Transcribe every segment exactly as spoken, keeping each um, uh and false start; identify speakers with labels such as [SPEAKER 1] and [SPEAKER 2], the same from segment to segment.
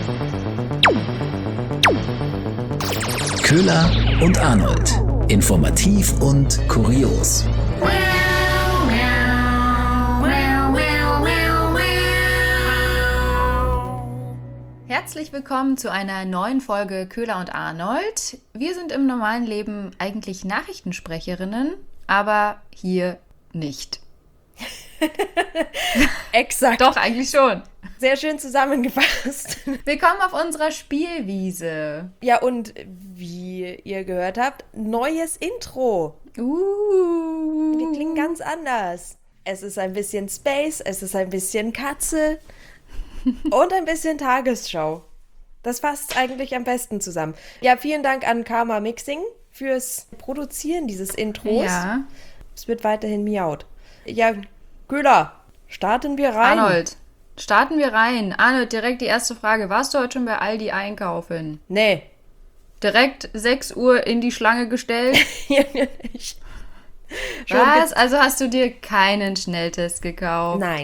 [SPEAKER 1] Köhler und Arnold. Informativ und kurios.
[SPEAKER 2] Herzlich willkommen zu einer neuen Folge Köhler und Arnold. Wir sind im normalen Leben eigentlich Nachrichtensprecherinnen, aber hier nicht.
[SPEAKER 3] Exakt.
[SPEAKER 2] Doch, eigentlich schon.
[SPEAKER 3] Sehr schön zusammengefasst.
[SPEAKER 2] Willkommen auf unserer Spielwiese.
[SPEAKER 3] Ja, und wie ihr gehört habt, neues Intro.
[SPEAKER 2] Uh.
[SPEAKER 3] Wir klingen ganz anders. Es ist ein bisschen Space, es ist ein bisschen Katze und ein bisschen Tagesschau. Das fasst eigentlich am besten zusammen. Ja, vielen Dank an Karma Mixing fürs Produzieren dieses Intros.
[SPEAKER 2] Ja.
[SPEAKER 3] Es wird weiterhin miaut. Ja, Köhler, starten wir rein.
[SPEAKER 2] Arnold, starten wir rein. Arnold, direkt die erste Frage. Warst du heute schon bei Aldi einkaufen?
[SPEAKER 3] Nee.
[SPEAKER 2] Direkt sechs Uhr in die Schlange gestellt?
[SPEAKER 3] Hier nicht.
[SPEAKER 2] Was? Also hast du dir keinen Schnelltest gekauft?
[SPEAKER 3] Nein.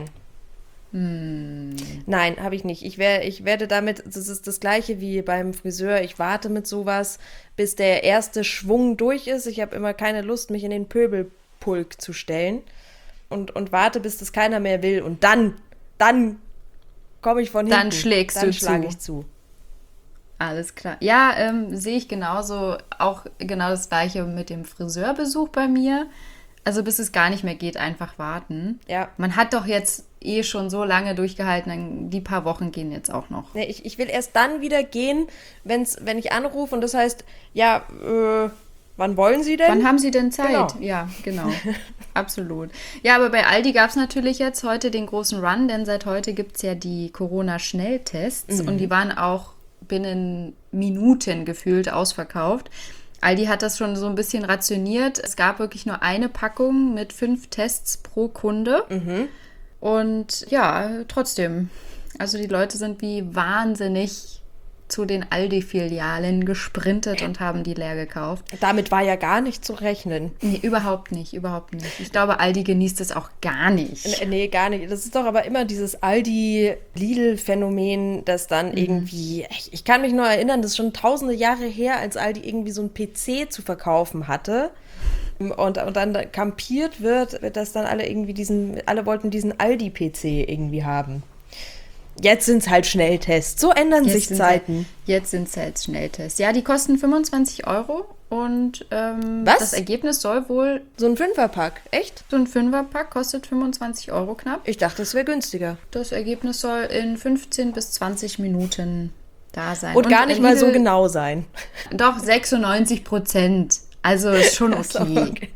[SPEAKER 2] Hm.
[SPEAKER 3] Nein, habe ich nicht. Ich, wär, ich werde damit, das ist das Gleiche wie beim Friseur, ich warte mit sowas, bis der erste Schwung durch ist. Ich habe immer keine Lust, mich in den Pöbelpulk zu stellen und, und warte, bis das keiner mehr will. Und dann, dann komme ich von hinten.
[SPEAKER 2] Dann schlägst
[SPEAKER 3] dann
[SPEAKER 2] du
[SPEAKER 3] schlage
[SPEAKER 2] zu.
[SPEAKER 3] ich zu.
[SPEAKER 2] Alles klar. Ja, ähm, sehe ich genauso. Auch genau das Gleiche mit dem Friseurbesuch bei mir. Also bis es gar nicht mehr geht, einfach warten.
[SPEAKER 3] Ja.
[SPEAKER 2] Man hat doch jetzt eh schon so lange durchgehalten, dann die paar Wochen gehen jetzt auch noch.
[SPEAKER 3] Nee, ich, ich will erst dann wieder gehen, wenn's, wenn ich anrufe und das heißt, ja, äh, wann wollen Sie denn?
[SPEAKER 2] Wann haben Sie denn Zeit?
[SPEAKER 3] Genau.
[SPEAKER 2] Ja, genau. Absolut. Ja, aber bei Aldi gab es natürlich jetzt heute den großen Run, denn seit heute gibt es ja die Corona-Schnelltests
[SPEAKER 3] Mhm.
[SPEAKER 2] und die waren auch binnen Minuten gefühlt ausverkauft. Aldi hat das schon so ein bisschen rationiert. Es gab wirklich nur eine Packung mit fünf Tests pro Kunde.
[SPEAKER 3] Mhm.
[SPEAKER 2] Und ja, trotzdem. Also die Leute sind wie wahnsinnig zu den Aldi-Filialen gesprintet und haben die leer gekauft.
[SPEAKER 3] Damit war ja gar nicht zu rechnen.
[SPEAKER 2] Nee, überhaupt nicht, überhaupt nicht. Ich glaube, Aldi genießt es auch gar nicht.
[SPEAKER 3] N- Nee, gar nicht. Das ist doch aber immer dieses Aldi-Lidl-Phänomen, das dann
[SPEAKER 2] Mhm.
[SPEAKER 3] irgendwie, ich, ich kann mich nur erinnern, das ist schon tausende Jahre her, als Aldi irgendwie so ein P C zu verkaufen hatte. Und, und dann kampiert wird, dass dann alle irgendwie diesen, alle wollten diesen Aldi-P C irgendwie haben. Jetzt sind es halt Schnelltests. So ändern
[SPEAKER 2] Jetzt
[SPEAKER 3] sich
[SPEAKER 2] sind
[SPEAKER 3] Zeiten.
[SPEAKER 2] Sie, jetzt sind es jetzt Schnelltests. Ja, die kosten fünfundzwanzig Euro und ähm,
[SPEAKER 3] Was?
[SPEAKER 2] das Ergebnis soll wohl,
[SPEAKER 3] So ein Fünferpack, echt?
[SPEAKER 2] so ein Fünferpack kostet fünfundzwanzig Euro knapp.
[SPEAKER 3] Ich dachte, das wäre günstiger.
[SPEAKER 2] Das Ergebnis soll in fünfzehn bis zwanzig Minuten da sein.
[SPEAKER 3] Und gar nicht
[SPEAKER 2] äh,
[SPEAKER 3] mal so
[SPEAKER 2] Lidl-
[SPEAKER 3] genau sein.
[SPEAKER 2] Doch, sechsundneunzig Prozent. Also ist schon
[SPEAKER 3] Ach so,
[SPEAKER 2] okay.
[SPEAKER 3] okay.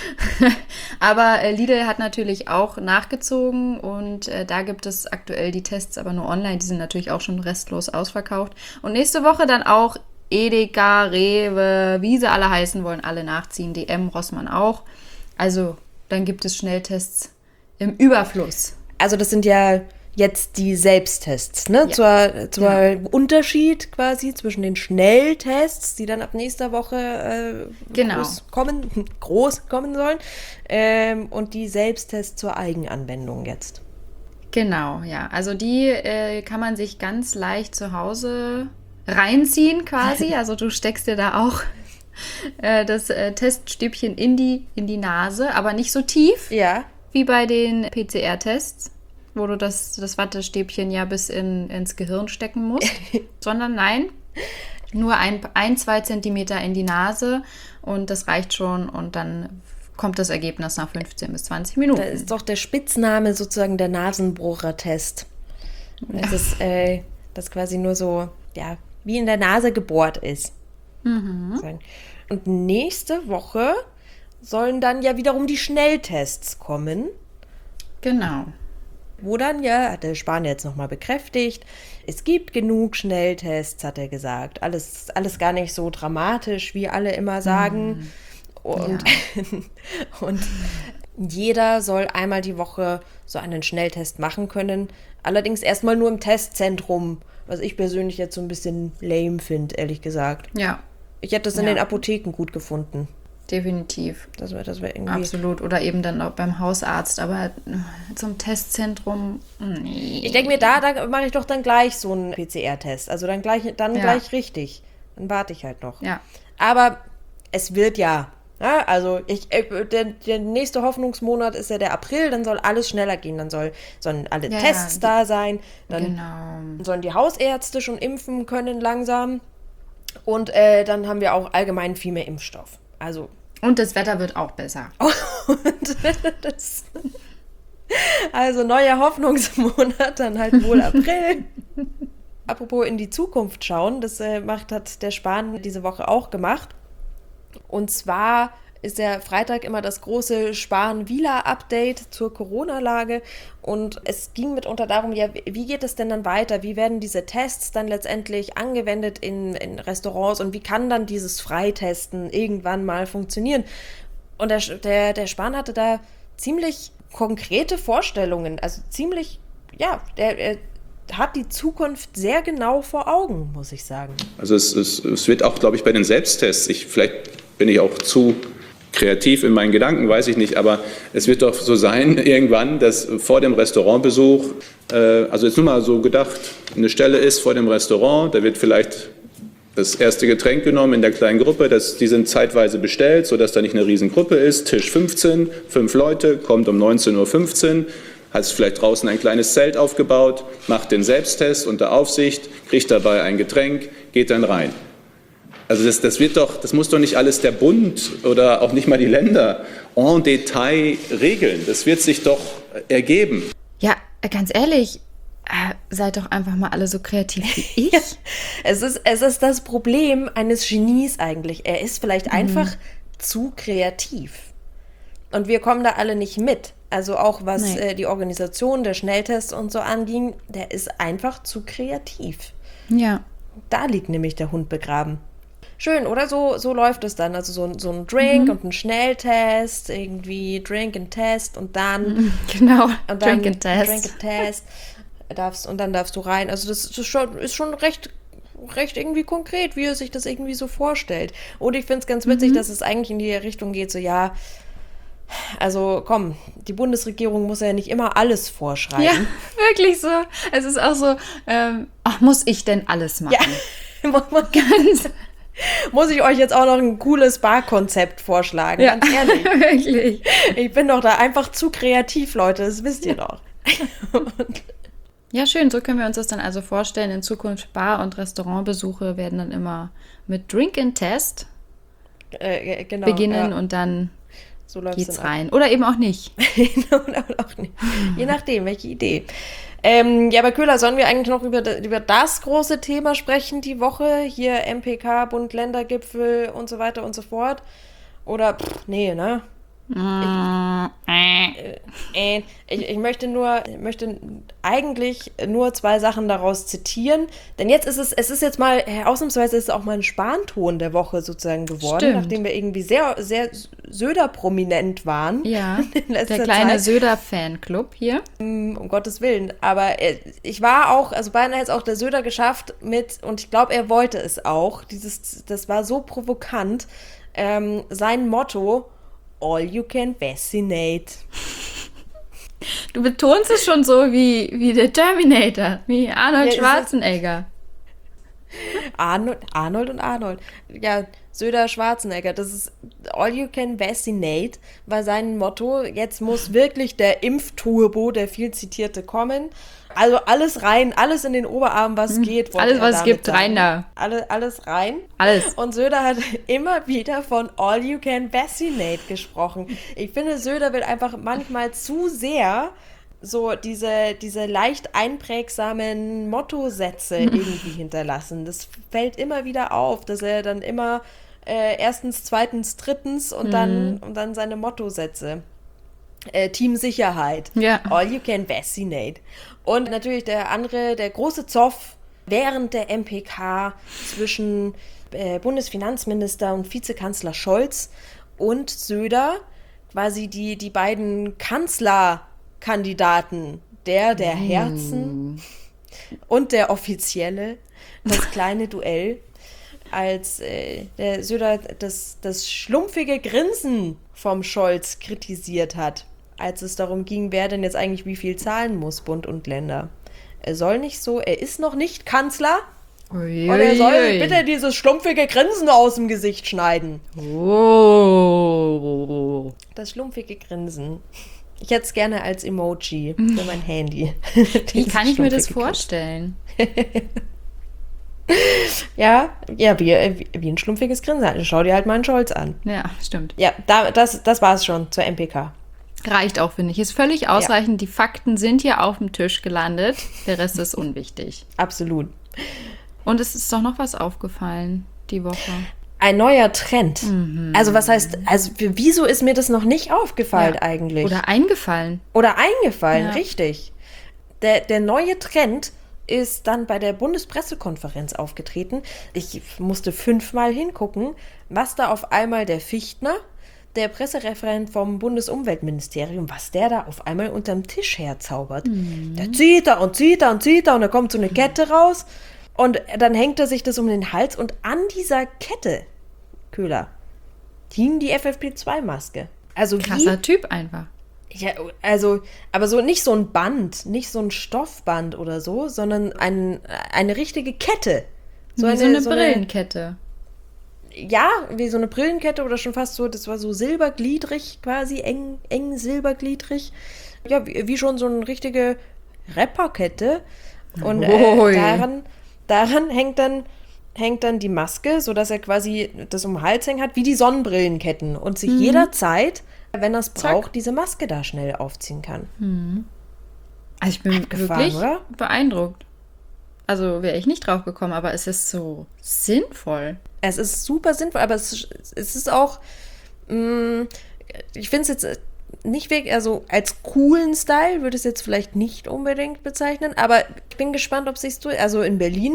[SPEAKER 2] Aber äh, Lidl hat natürlich auch nachgezogen und äh, da gibt es aktuell die Tests aber nur online. Die sind natürlich auch schon restlos ausverkauft. Und nächste Woche dann auch Edeka, Rewe, wie sie alle heißen, wollen alle nachziehen. D M, Rossmann auch. Also dann gibt es Schnelltests im Überfluss.
[SPEAKER 3] Also das sind ja jetzt die Selbsttests, ne?
[SPEAKER 2] Ja.
[SPEAKER 3] Zur, zur Unterschied quasi zwischen den Schnelltests, die dann ab nächster Woche äh,
[SPEAKER 2] Genau.
[SPEAKER 3] groß kommen, groß kommen sollen, ähm, und die Selbsttests zur Eigenanwendung jetzt.
[SPEAKER 2] Genau, ja. Also die äh, kann man sich ganz leicht zu Hause reinziehen quasi. Also du steckst dir da auch äh, das äh, Teststäbchen in die, in die Nase, aber nicht so tief
[SPEAKER 3] Ja.
[SPEAKER 2] wie bei den P C R-Tests, wo du das, das Wattestäbchen ja bis in, ins Gehirn stecken musst, sondern nein, nur ein, ein, zwei Zentimeter in die Nase und das reicht schon und dann kommt das Ergebnis nach fünfzehn bis zwanzig Minuten.
[SPEAKER 3] Da ist doch der Spitzname sozusagen der Nasenbohrer-Test. Das ist äh, das quasi nur so, ja, wie in der Nase gebohrt ist.
[SPEAKER 2] Mhm.
[SPEAKER 3] Und nächste Woche sollen dann ja wiederum die Schnelltests kommen,
[SPEAKER 2] Genau.
[SPEAKER 3] wo dann ja, hat der Spahn jetzt nochmal bekräftigt, es gibt genug Schnelltests, hat er gesagt. Alles, alles gar nicht so dramatisch, wie alle immer sagen. Und, und jeder soll einmal die Woche so einen Schnelltest machen können. Allerdings erstmal nur im Testzentrum, was ich persönlich jetzt so ein bisschen lame finde, ehrlich gesagt.
[SPEAKER 2] Ja.
[SPEAKER 3] Ich hätte das in
[SPEAKER 2] Ja.
[SPEAKER 3] den Apotheken gut gefunden.
[SPEAKER 2] definitiv.
[SPEAKER 3] Das wäre das wär irgendwie...
[SPEAKER 2] Absolut. Oder eben dann auch beim Hausarzt. Aber zum Testzentrum, nee.
[SPEAKER 3] Ich denke mir, da, da mache ich doch dann gleich so einen P C R-Test. Also dann gleich, dann
[SPEAKER 2] Ja.
[SPEAKER 3] gleich richtig. Dann warte ich halt noch.
[SPEAKER 2] Ja.
[SPEAKER 3] Aber es wird ja. Ja, also ich, äh, der, der nächste Hoffnungsmonat ist ja der April, dann soll alles schneller gehen, dann soll, sollen alle
[SPEAKER 2] Ja,
[SPEAKER 3] Tests
[SPEAKER 2] ja.
[SPEAKER 3] da sein, dann
[SPEAKER 2] Genau.
[SPEAKER 3] sollen die Hausärzte schon impfen können langsam und äh, dann haben wir auch allgemein viel mehr Impfstoff. Also
[SPEAKER 2] Und das Wetter wird auch besser.
[SPEAKER 3] und das, also neuer Hoffnungsmonat, dann halt wohl April. Apropos in die Zukunft schauen, das äh, macht, hat der Spahn diese Woche auch gemacht. Und zwar ist der Freitag immer das große Spahn-Wieler-Update zur Corona-Lage. Und es ging mitunter darum, ja, wie geht es denn dann weiter? Wie werden diese Tests dann letztendlich angewendet in, in Restaurants? Und wie kann dann dieses Freitesten irgendwann mal funktionieren? Und der, der, der Spahn hatte da ziemlich konkrete Vorstellungen. Also ziemlich, ja, der, er hat die Zukunft sehr genau vor Augen, muss ich sagen.
[SPEAKER 4] Also es, es, es wird auch, glaube ich, bei den Selbsttests, ich, vielleicht bin ich auch zu kreativ in meinen Gedanken, weiß ich nicht, aber es wird doch so sein irgendwann, dass vor dem Restaurantbesuch, äh, also jetzt nur mal so gedacht, eine Stelle ist vor dem Restaurant, da wird vielleicht das erste Getränk genommen in der kleinen Gruppe, das, die sind zeitweise bestellt, sodass da nicht eine Riesengruppe ist, Tisch fünfzehn, fünf Leute, kommt um neunzehn Uhr fünfzehn, hat vielleicht draußen ein kleines Zelt aufgebaut, macht den Selbsttest unter Aufsicht, kriegt dabei ein Getränk, geht dann rein. Also das, das wird doch, das muss doch nicht alles der Bund oder auch nicht mal die Länder en Detail regeln. Das wird sich doch ergeben.
[SPEAKER 2] Ja, ganz ehrlich, äh, seid doch einfach mal alle so kreativ wie ich.
[SPEAKER 3] Es ist, es ist das Problem eines Genies eigentlich. Er ist vielleicht
[SPEAKER 2] Mhm.
[SPEAKER 3] einfach zu kreativ. Und wir kommen da alle nicht mit. Also auch was
[SPEAKER 2] Nee.
[SPEAKER 3] äh, die Organisation der Schnelltests und so anging, der ist einfach zu kreativ.
[SPEAKER 2] Ja.
[SPEAKER 3] Da liegt nämlich der Hund begraben. Schön, oder? So, so läuft es dann. Also so, so ein Drink und ein Schnelltest, irgendwie Drink and Test und dann,
[SPEAKER 2] Genau.
[SPEAKER 3] und dann
[SPEAKER 2] Drink and Test.
[SPEAKER 3] Drink and Test darfst, und dann darfst du rein. Also das ist schon, ist schon recht, recht irgendwie konkret, wie er sich das irgendwie so vorstellt. Und ich finde es ganz witzig, dass es eigentlich in die Richtung geht, so ja, also komm, die Bundesregierung muss ja nicht immer alles vorschreiben.
[SPEAKER 2] Ja, wirklich so. Es ist auch so, ähm, ach, muss ich denn alles machen?
[SPEAKER 3] Ja.
[SPEAKER 2] Ganz,
[SPEAKER 3] Muss ich euch jetzt auch noch ein cooles Barkonzept vorschlagen?
[SPEAKER 2] ja,
[SPEAKER 3] Ganz ehrlich.
[SPEAKER 2] wirklich.
[SPEAKER 3] Ich bin doch da einfach zu kreativ, Leute, das wisst ihr doch.
[SPEAKER 2] Ja, schön. So können wir uns das dann also vorstellen. In Zukunft Bar- und Restaurantbesuche werden dann immer mit Drink and Test
[SPEAKER 3] Äh, genau,
[SPEAKER 2] beginnen
[SPEAKER 3] ja.
[SPEAKER 2] und dann
[SPEAKER 3] So läuft's
[SPEAKER 2] geht's
[SPEAKER 3] dann ab.
[SPEAKER 2] rein. Oder eben auch nicht.
[SPEAKER 3] Oder auch nicht. Je nachdem, welche Idee. Ähm, ja, aber Köhler, sollen wir eigentlich noch über, über das große Thema sprechen die Woche? Hier M P K, Bund-Länder-Gipfel und so weiter und so fort? Oder, pff, nee, ne? Äh, ich, ich möchte nur, ich möchte eigentlich nur zwei Sachen daraus zitieren, denn jetzt ist es, es ist jetzt mal, äh, ausnahmsweise ist es auch mal ein Spanton der Woche sozusagen geworden,
[SPEAKER 2] Stimmt.
[SPEAKER 3] nachdem wir irgendwie sehr, sehr Söder-prominent waren.
[SPEAKER 2] Ja,
[SPEAKER 3] in letzter
[SPEAKER 2] der kleine
[SPEAKER 3] Zeit.
[SPEAKER 2] Söder-Fanclub hier.
[SPEAKER 3] Um Gottes Willen. Aber äh, ich war auch, also beinahe hat es auch der Söder geschafft mit, und ich glaube, er wollte es auch, dieses, das war so provokant, ähm, sein Motto, all you can vaccinate.
[SPEAKER 2] Du betonst es schon so wie, wie der Terminator, wie Arnold
[SPEAKER 3] Ja, ist es-
[SPEAKER 2] Schwarzenegger.
[SPEAKER 3] Arnold, Arnold und Arnold. Ja, Söder Schwarzenegger, das ist all you can vaccinate, war sein Motto. Jetzt muss wirklich der Impfturbo, der viel zitierte, kommen. Also alles rein, alles in den Oberarm, was geht. wollte
[SPEAKER 2] Alles,
[SPEAKER 3] er
[SPEAKER 2] was es
[SPEAKER 3] damit
[SPEAKER 2] gibt,
[SPEAKER 3] sagen.
[SPEAKER 2] rein da.
[SPEAKER 3] Alle, alles rein.
[SPEAKER 2] Alles.
[SPEAKER 3] Und Söder hat immer wieder von all you can vaccinate gesprochen. Ich finde, Söder will einfach manchmal zu sehr so diese, diese leicht einprägsamen Mottosätze irgendwie hinterlassen. Das fällt immer wieder auf, dass er dann immer äh, erstens, zweitens, drittens und, dann, und dann seine Mottosätze. Äh, Team Sicherheit.
[SPEAKER 2] Ja.
[SPEAKER 3] All you can vaccinate. Und natürlich der andere, der große Zoff während der M P K zwischen äh, Bundesfinanzminister und Vizekanzler Scholz und Söder, quasi die, die beiden Kanzlerkandidaten, der der Herzen und der Offizielle, das kleine Duell. als äh, der Söder das, das schlumpfige Grinsen vom Scholz kritisiert hat, als es darum ging, wer denn jetzt eigentlich wie viel zahlen muss, Bund und Länder. Er soll nicht so, er ist noch nicht Kanzler.
[SPEAKER 2] Ui,
[SPEAKER 3] Und er soll
[SPEAKER 2] ui.
[SPEAKER 3] bitte dieses schlumpfige Grinsen aus dem Gesicht schneiden.
[SPEAKER 2] Oh.
[SPEAKER 3] Das schlumpfige Grinsen. Ich hätte es gerne als Emoji für mein Handy.
[SPEAKER 2] Wie kann ich mir das
[SPEAKER 3] schlumpfige
[SPEAKER 2] vorstellen?
[SPEAKER 3] Ja, ja, wie, wie, wie ein schlumpfiges Grinsen. Schau dir halt mal einen Scholz an.
[SPEAKER 2] Ja, stimmt.
[SPEAKER 3] Ja, da, das, das war es schon zur M P K.
[SPEAKER 2] Reicht auch, finde ich. Ist völlig ausreichend. Die Fakten sind hier auf dem Tisch gelandet. Der Rest ist unwichtig.
[SPEAKER 3] Absolut.
[SPEAKER 2] Und es ist doch noch was aufgefallen die Woche.
[SPEAKER 3] Ein neuer Trend.
[SPEAKER 2] Mhm.
[SPEAKER 3] Also was heißt, also wieso ist mir das noch nicht aufgefallen
[SPEAKER 2] Ja.
[SPEAKER 3] eigentlich?
[SPEAKER 2] Oder eingefallen.
[SPEAKER 3] Oder eingefallen,
[SPEAKER 2] Ja.
[SPEAKER 3] richtig. Der, der neue Trend ist dann bei der Bundespressekonferenz aufgetreten. Ich musste fünfmal hingucken, was da auf einmal der Fichtner, der Pressereferent vom Bundesumweltministerium, was der da auf einmal unterm Tisch herzaubert.
[SPEAKER 2] Mhm.
[SPEAKER 3] Der zieht da und zieht da und zieht da und da kommt so eine Kette raus und dann hängt er sich das um den Hals und an dieser Kette, Köhler, hing die F F P zwei Maske. Also wie
[SPEAKER 2] Krasser Typ einfach.
[SPEAKER 3] ja, also, aber so nicht so ein Band, nicht so ein Stoffband oder so, sondern ein, eine richtige Kette.
[SPEAKER 2] So, eine, so eine Brillenkette.
[SPEAKER 3] Ja, wie so eine Brillenkette oder schon fast so, das war so silbergliedrig quasi, eng, eng silbergliedrig. Ja, wie, wie schon so eine richtige Rapperkette. Und äh,
[SPEAKER 2] Ui.
[SPEAKER 3] daran, daran hängt dann, hängt dann die Maske, sodass er quasi das um den Hals hängen hat, wie die Sonnenbrillenketten. Und sich jederzeit, wenn er es braucht,
[SPEAKER 2] Zack.
[SPEAKER 3] diese Maske da schnell aufziehen kann.
[SPEAKER 2] Also ich bin
[SPEAKER 3] Abgefahren,
[SPEAKER 2] wirklich
[SPEAKER 3] oder?
[SPEAKER 2] beeindruckt. Also wäre ich nicht drauf gekommen, aber es ist so sinnvoll.
[SPEAKER 3] Es ist super sinnvoll, aber es, es ist auch, mh, ich finde es jetzt nicht wirklich, also als coolen Style würde ich es jetzt vielleicht nicht unbedingt bezeichnen, aber ich bin gespannt, ob es sich durch, also in Berlin,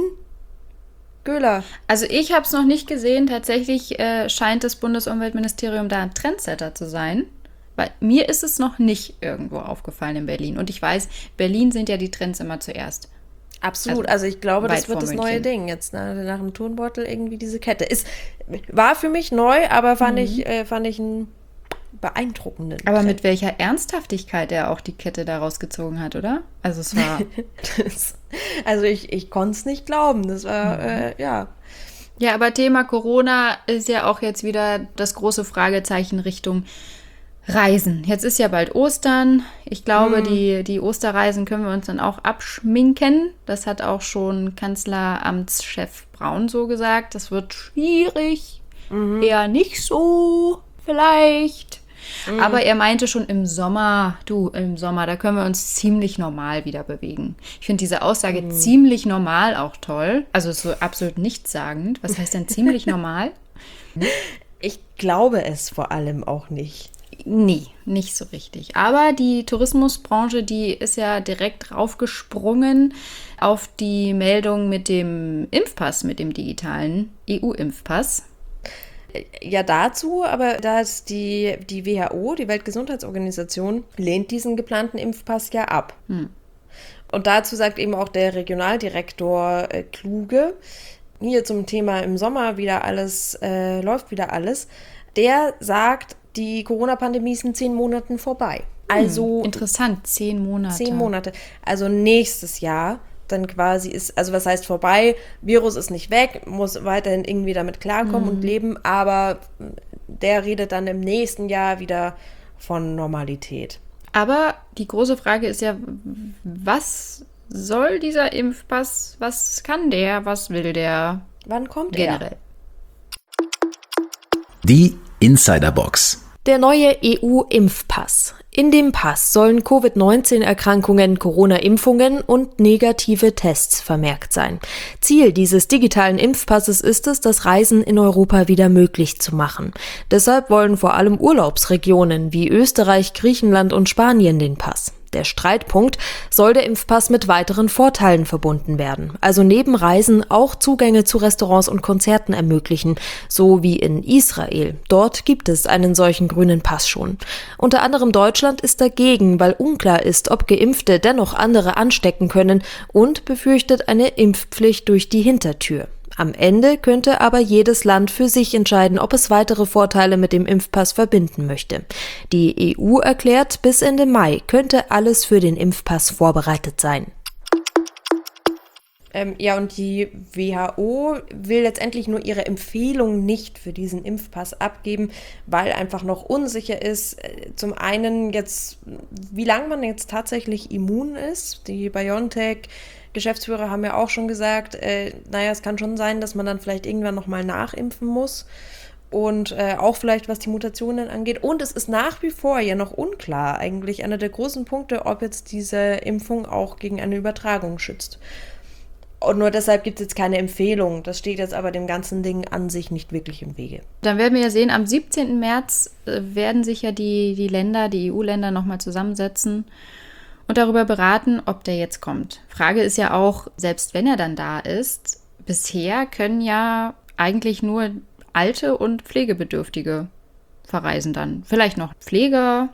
[SPEAKER 3] Göhler.
[SPEAKER 2] Also ich habe es noch nicht gesehen. Tatsächlich äh, scheint das Bundesumweltministerium da ein Trendsetter zu sein. Weil mir ist es noch nicht irgendwo aufgefallen in Berlin. Und ich weiß, Berlin sind ja die Trends immer zuerst.
[SPEAKER 3] Absolut,
[SPEAKER 2] Also
[SPEAKER 3] also ich glaube,
[SPEAKER 2] weit
[SPEAKER 3] das wird
[SPEAKER 2] vor
[SPEAKER 3] das neue
[SPEAKER 2] München.
[SPEAKER 3] Ding jetzt nach, nach dem Turnbeutel irgendwie diese Kette. Ist, war für mich neu, aber fand ich äh, fand ich einen beeindruckenden.
[SPEAKER 2] Aber
[SPEAKER 3] Trend.
[SPEAKER 2] mit welcher Ernsthaftigkeit er auch die Kette da rausgezogen hat, oder? Also es war...
[SPEAKER 3] Das, also ich, ich konnte es nicht glauben, das war, äh, ja.
[SPEAKER 2] Ja, aber Thema Corona ist ja auch jetzt wieder das große Fragezeichen Richtung Reisen. Jetzt ist ja bald Ostern. Ich glaube, die, die Osterreisen können wir uns dann auch abschminken. Das hat auch schon Kanzleramtschef Braun so gesagt. Das wird schwierig. Eher nicht so, vielleicht. Aber er meinte schon im Sommer, du, im Sommer, da können wir uns ziemlich normal wieder bewegen. Ich finde diese Aussage ziemlich normal auch toll. Also so absolut nichtssagend. Was heißt denn ziemlich normal?
[SPEAKER 3] Ich glaube es vor allem auch nicht.
[SPEAKER 2] Nee, nicht so richtig. Aber die Tourismusbranche, die ist ja direkt raufgesprungen auf die Meldung mit dem Impfpass, mit dem digitalen E U-Impfpass.
[SPEAKER 3] Ja, dazu, aber da ist die, die W H O, die Weltgesundheitsorganisation, lehnt diesen geplanten Impfpass ja ab.
[SPEAKER 2] Hm.
[SPEAKER 3] Und dazu sagt eben auch der Regionaldirektor äh, Kluge, hier zum Thema im Sommer wieder alles, äh, läuft wieder alles, der sagt, die Corona-Pandemie ist in zehn Monaten vorbei. Also
[SPEAKER 2] Interessant, zehn Monate.
[SPEAKER 3] zehn Monate. Also nächstes Jahr dann quasi ist, also was heißt vorbei, Virus ist nicht weg, muss weiterhin irgendwie damit klarkommen und leben, aber der redet dann im nächsten Jahr wieder von Normalität.
[SPEAKER 2] Aber die große Frage ist ja, was soll dieser Impfpass, was kann der, was will der
[SPEAKER 3] Wann kommt
[SPEAKER 2] generell?
[SPEAKER 1] Die Insiderbox.
[SPEAKER 3] Der neue E U-Impfpass. In dem Pass sollen Covid neunzehn Erkrankungen, Corona-Impfungen und negative Tests vermerkt sein. Ziel dieses digitalen Impfpasses ist es, das Reisen in Europa wieder möglich zu machen. Deshalb wollen vor allem Urlaubsregionen wie Österreich, Griechenland und Spanien den Pass. Der Streitpunkt: soll der Impfpass mit weiteren Vorteilen verbunden werden, also neben Reisen auch Zugänge zu Restaurants und Konzerten ermöglichen, so wie in Israel. Dort gibt es einen solchen grünen Pass schon. Unter anderem Deutschland ist dagegen, weil unklar ist, ob Geimpfte dennoch andere anstecken können, und befürchtet eine Impfpflicht durch die Hintertür. Am Ende könnte aber jedes Land für sich entscheiden, ob es weitere Vorteile mit dem Impfpass verbinden möchte. Die E U erklärt, bis Ende Mai könnte alles für den Impfpass vorbereitet sein. Ähm, ja, und die W H O will letztendlich nur ihre Empfehlung nicht für diesen Impfpass abgeben, weil einfach noch unsicher ist, äh, zum einen jetzt, wie lange man jetzt tatsächlich immun ist. Die BioNTech-Geschäftsführer haben ja auch schon gesagt, äh, naja, es kann schon sein, dass man dann vielleicht irgendwann nochmal nachimpfen muss. Und äh, auch vielleicht, was die Mutationen angeht. Und es ist nach wie vor ja noch unklar, eigentlich einer der großen Punkte, ob jetzt diese Impfung auch gegen eine Übertragung schützt. Und nur deshalb gibt es jetzt keine Empfehlung. Das steht jetzt aber dem ganzen Ding an sich nicht wirklich im Wege.
[SPEAKER 2] Dann werden wir ja sehen, am siebzehnten März äh, werden sich ja die, die Länder, die E U-Länder nochmal zusammensetzen und darüber beraten, ob der jetzt kommt. Frage ist ja auch, selbst wenn er dann da ist, bisher können ja eigentlich nur Alte und Pflegebedürftige verreisen dann. Vielleicht noch Pfleger,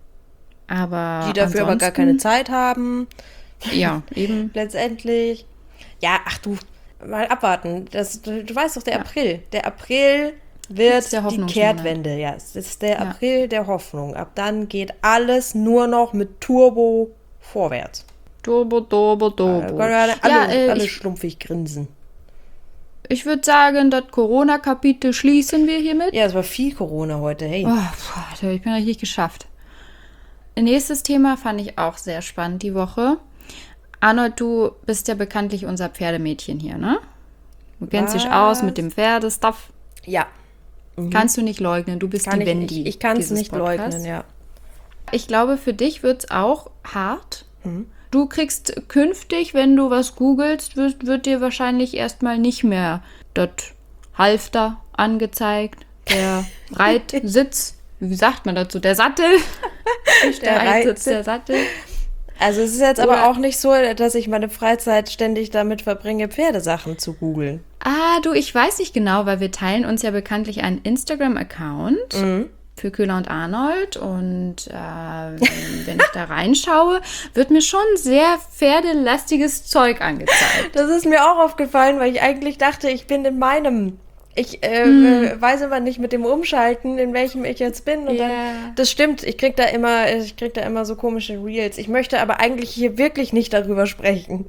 [SPEAKER 2] aber
[SPEAKER 3] die dafür aber gar keine Zeit haben.
[SPEAKER 2] Ja, eben.
[SPEAKER 3] Letztendlich. Ja, ach du, mal abwarten. Das, du, du weißt doch, der ja. April. Der April wird der die Kehrtwende. Ja, es ist der ja. April der Hoffnung. Ab dann geht alles nur noch mit Turbo vorwärts.
[SPEAKER 2] Turbo, Turbo, Turbo.
[SPEAKER 3] Äh, alle
[SPEAKER 2] ja,
[SPEAKER 3] äh, alle
[SPEAKER 2] ich,
[SPEAKER 3] schlumpfig grinsen.
[SPEAKER 2] Ich würde sagen, das Corona-Kapitel schließen wir hiermit.
[SPEAKER 3] Ja, es war viel Corona heute, hey.
[SPEAKER 2] Oh, boah, ich bin richtig geschafft. Nächstes Thema fand ich auch sehr spannend die Woche. Arnold, du bist ja bekanntlich unser Pferdemädchen hier, ne? Du kennst
[SPEAKER 3] Was?
[SPEAKER 2] dich aus mit dem Pferdestuff.
[SPEAKER 3] Ja.
[SPEAKER 2] Mhm. Kannst du nicht leugnen, du bist
[SPEAKER 3] kann
[SPEAKER 2] die
[SPEAKER 3] ich,
[SPEAKER 2] Wendy.
[SPEAKER 3] Ich, ich kann es nicht
[SPEAKER 2] Podcasts.
[SPEAKER 3] leugnen, ja.
[SPEAKER 2] Ich glaube, für dich wird es auch hart.
[SPEAKER 3] Mhm.
[SPEAKER 2] Du kriegst künftig, wenn du was googelst, wird, wird dir wahrscheinlich erstmal nicht mehr das Halfter angezeigt, der Reitsitz, wie sagt man dazu, der Sattel, nicht der, der Reitsitz, der Sattel.
[SPEAKER 3] Also es ist jetzt
[SPEAKER 2] Oder
[SPEAKER 3] aber auch nicht so, dass ich meine Freizeit ständig damit verbringe, Pferdesachen zu googeln.
[SPEAKER 2] Ah, du, ich weiß nicht genau, weil wir teilen uns ja bekanntlich einen Instagram-Account
[SPEAKER 3] Mhm.
[SPEAKER 2] für Köhler und Arnold und äh, wenn ich da reinschaue, wird mir schon sehr pferdelastiges Zeug angezeigt.
[SPEAKER 3] Das ist mir auch aufgefallen, weil ich eigentlich dachte, ich bin in meinem. Ich äh,
[SPEAKER 2] Hm.
[SPEAKER 3] weiß immer nicht mit dem Umschalten, in welchem ich jetzt bin. Und
[SPEAKER 2] Ja.
[SPEAKER 3] dann, das stimmt, ich krieg da immer, ich krieg da immer so komische Reels. Ich möchte aber eigentlich hier wirklich nicht darüber sprechen.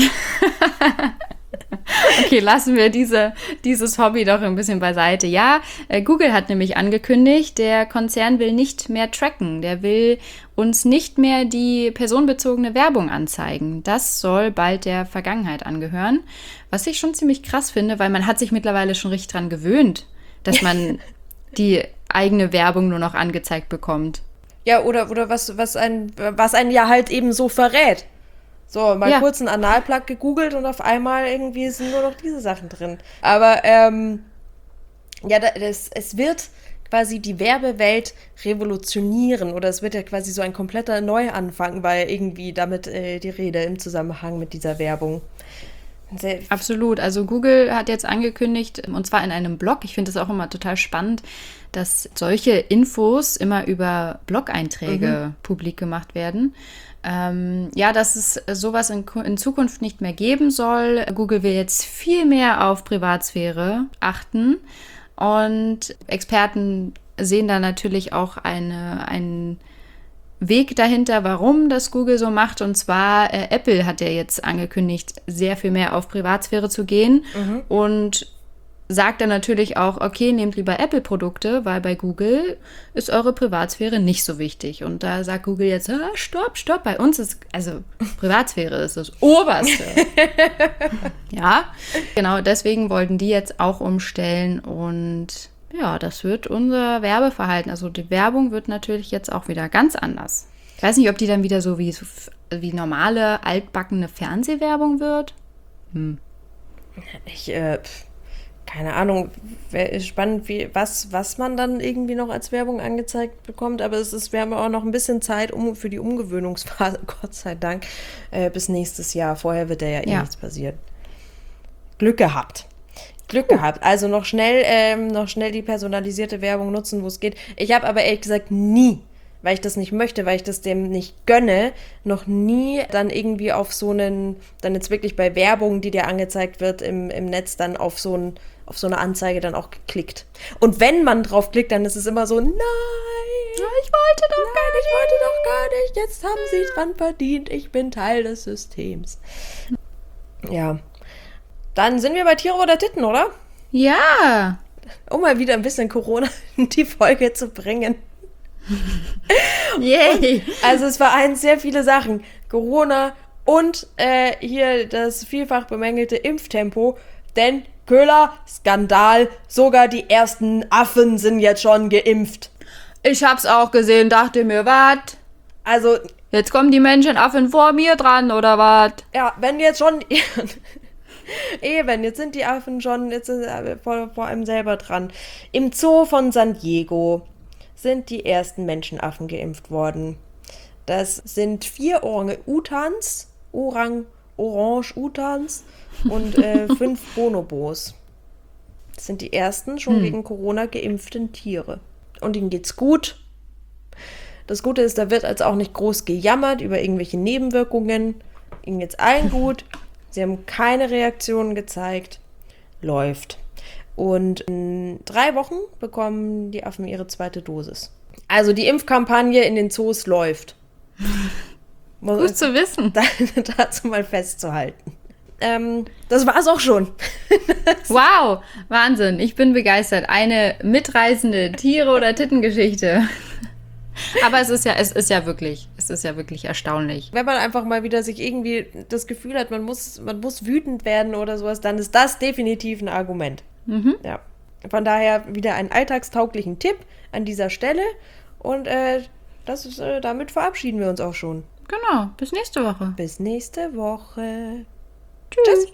[SPEAKER 2] Okay, lassen wir diese, dieses Hobby doch ein bisschen beiseite. Ja, äh, Google hat nämlich angekündigt, der Konzern will nicht mehr tracken. Der will uns nicht mehr die personenbezogene Werbung anzeigen. Das soll bald der Vergangenheit angehören. Was ich schon ziemlich krass finde, weil man hat sich mittlerweile schon richtig dran gewöhnt, dass man die eigene Werbung nur noch angezeigt bekommt.
[SPEAKER 3] Ja, oder, oder was, was, ein, was einen ja halt eben so verrät. So, mal
[SPEAKER 2] Ja.
[SPEAKER 3] kurz einen Analplug gegoogelt und auf einmal irgendwie sind nur noch diese Sachen drin. Aber, ähm, ja, das, es wird quasi die Werbewelt revolutionieren oder es wird ja quasi so ein kompletter Neuanfang, weil irgendwie damit äh, die Rede im Zusammenhang mit dieser Werbung. Sehr
[SPEAKER 2] Absolut. Also Google hat jetzt angekündigt, und zwar in einem Blog, ich finde es auch immer total spannend, dass solche Infos immer über Blog-Einträge mhm. publik gemacht werden. Ähm, ja, dass es sowas in, in Zukunft nicht mehr geben soll. Google will jetzt viel mehr auf Privatsphäre achten und Experten sehen da natürlich auch eine, einen Weg dahinter, warum das Google so macht. Und zwar, äh, Apple hat ja jetzt angekündigt, sehr viel mehr auf Privatsphäre zu gehen
[SPEAKER 3] Mhm.
[SPEAKER 2] und sagt dann natürlich auch, okay, nehmt lieber Apple-Produkte, weil bei Google ist eure Privatsphäre nicht so wichtig. Und da sagt Google jetzt, ah, stopp, stopp, bei uns ist, also Privatsphäre ist das Oberste. Ja, genau, deswegen wollten die jetzt auch umstellen und ja, das wird unser Werbeverhalten, also die Werbung wird natürlich jetzt auch wieder ganz anders. Ich weiß nicht, ob die dann wieder so wie, wie normale, altbackene Fernsehwerbung wird. Hm.
[SPEAKER 3] Ich, äh, pf, keine Ahnung, wäre spannend, wie, was, was man dann irgendwie noch als Werbung angezeigt bekommt, aber es ist, wir haben auch noch ein bisschen Zeit um, für die Umgewöhnungsphase, Gott sei Dank, äh, bis nächstes Jahr. Vorher wird da ja eh
[SPEAKER 2] Ja.
[SPEAKER 3] nichts passieren. Glück gehabt. Glück gehabt. Also noch schnell, ähm, noch schnell die personalisierte Werbung nutzen, wo es geht. Ich habe aber ehrlich gesagt nie, weil ich das nicht möchte, weil ich das dem nicht gönne, noch nie dann irgendwie auf so einen, dann jetzt wirklich bei Werbung, die dir angezeigt wird im, im Netz, dann auf so, ein, auf so eine Anzeige dann auch geklickt. Und wenn man drauf klickt, dann ist es immer so, nein,
[SPEAKER 2] Ich wollte doch
[SPEAKER 3] nein, ich wollte doch gar nicht, jetzt haben sie dran verdient, ich bin Teil des Systems. Ja, dann sind wir bei Tiere oder Titten, oder?
[SPEAKER 2] Ja.
[SPEAKER 3] Um mal wieder ein bisschen Corona in die Folge zu bringen.
[SPEAKER 2] Yay.
[SPEAKER 3] Also es vereint sehr viele Sachen. Corona und äh, hier das vielfach bemängelte Impftempo. Denn Köhler, Skandal, sogar die ersten Affen sind jetzt schon geimpft.
[SPEAKER 2] Ich hab's auch gesehen, dachte mir, wat?
[SPEAKER 3] Also,
[SPEAKER 2] Jetzt kommen die Menschenaffen vor mir dran, oder wat?
[SPEAKER 3] ja, wenn jetzt schon... Eben, jetzt sind die Affen schon jetzt sind sie vor, vor einem selber dran. Im Zoo von San Diego sind die ersten Menschenaffen geimpft worden. Das sind vier Orang-Utans, Orang, Orange-Utans und äh, fünf Bonobos. Das sind die ersten schon hm. gegen Corona geimpften Tiere. Und ihnen geht's gut. Das Gute ist, da wird als auch nicht groß gejammert über irgendwelche Nebenwirkungen. Ihnen geht's allen gut. Sie haben keine Reaktionen gezeigt. Läuft. Und in drei Wochen bekommen die Affen ihre zweite Dosis. Also die Impfkampagne in den Zoos läuft.
[SPEAKER 2] Gut zu wissen.
[SPEAKER 3] Da, dazu mal festzuhalten. Ähm, das war's auch schon.
[SPEAKER 2] Wow, Wahnsinn. Ich bin begeistert. Eine mitreißende Tiere- oder Tittengeschichte. Aber es ist ja, es ist ja wirklich, es ist ja wirklich erstaunlich.
[SPEAKER 3] Wenn man einfach mal wieder sich irgendwie das Gefühl hat, man muss, man muss wütend werden oder sowas, dann ist das definitiv ein Argument. Mhm. Ja. Von daher wieder einen alltagstauglichen Tipp an dieser Stelle. Und äh, das ist, äh, damit verabschieden wir uns auch schon.
[SPEAKER 2] Genau, bis nächste Woche.
[SPEAKER 3] Bis nächste Woche.
[SPEAKER 2] Tschüss. Tschüss.